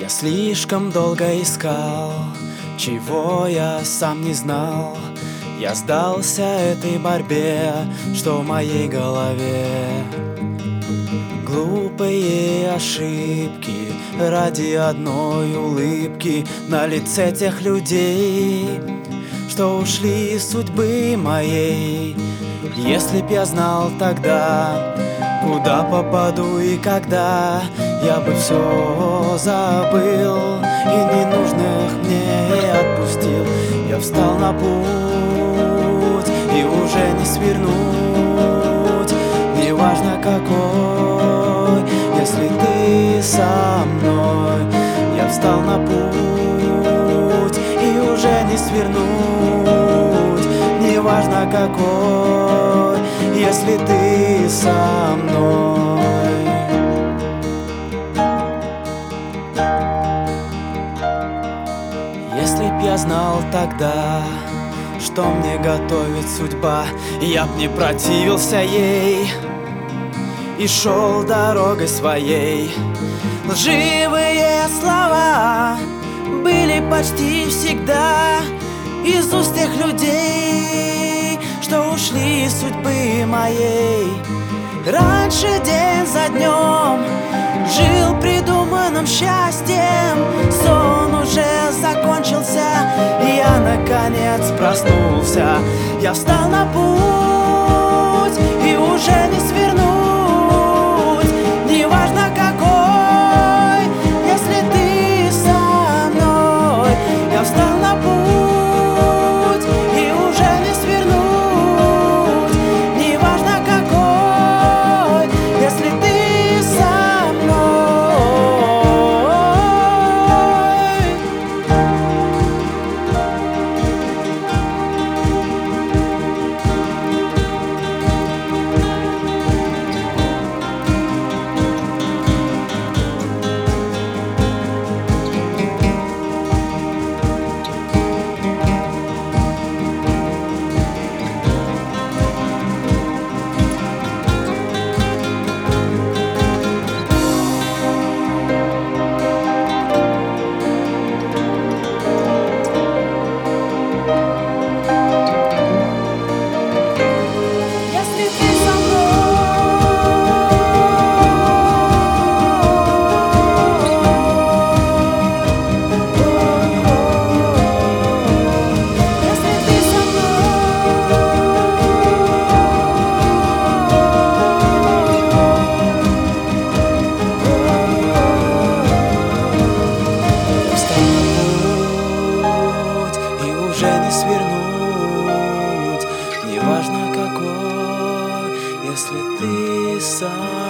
Я слишком долго искал, чего я сам не знал. Я сдался этой борьбе, что в моей голове. Глупые ошибки ради одной улыбки на лице тех людей, что ушли из судьбы моей. Если б я знал тогда, куда попаду и когда, я бы все забыл и ненужных мне отпустил. Я встал на путь и уже не свернуть, неважно какой, если ты со мной. Я встал на путь и уже не свернуть, неважно какой, если ты со мной. Если б я знал тогда, что мне готовит судьба, я б не противился ей и шел дорогой своей. Лживые слова были почти всегда из уст тех людей, что ушли из судьбы моей. Раньше день за днем жил придуманным счастьем, сон уже закончился, и я наконец проснулся. Я встал на путь и уже не свернуть, неважно какой, если ты со мной. Я встал на путь и уже не свернуть, неважно какой, если ты со мной. Уже не свернуть, неважно какой, если ты сам.